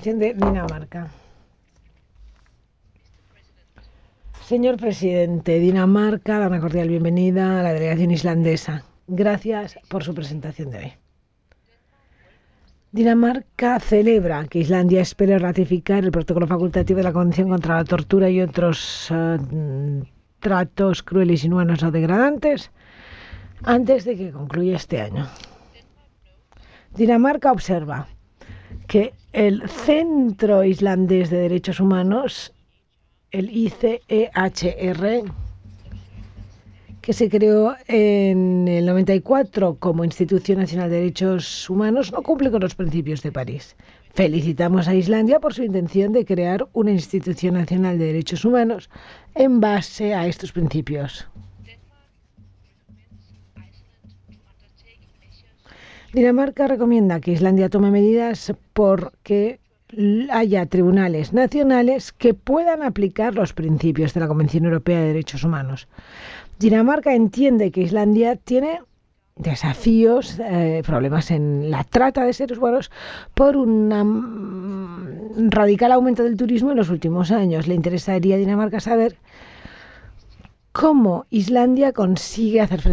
representación de Dinamarca. Señor presidente, Dinamarca da una cordial bienvenida a la delegación islandesa. Gracias por su presentación de hoy. Dinamarca celebra que Islandia espere ratificar el protocolo facultativo de la Convención contra la Tortura y otros tratos crueles, inhumanos o degradantes antes de que concluya este año. Dinamarca observa que el Centro Islandés de Derechos Humanos, el ICEHR, que se creó en el 94 como Institución Nacional de Derechos Humanos, no cumple con los principios de París. Felicitamos a Islandia por su intención de crear una Institución Nacional de Derechos Humanos en base a estos principios. Dinamarca recomienda que Islandia tome medidas porque haya tribunales nacionales que puedan aplicar los principios de la Convención Europea de Derechos Humanos. Dinamarca entiende que Islandia tiene desafíos, problemas en la trata de seres humanos por un radical aumento del turismo en los últimos años. Le interesaría a Dinamarca saber cómo Islandia consigue hacer frente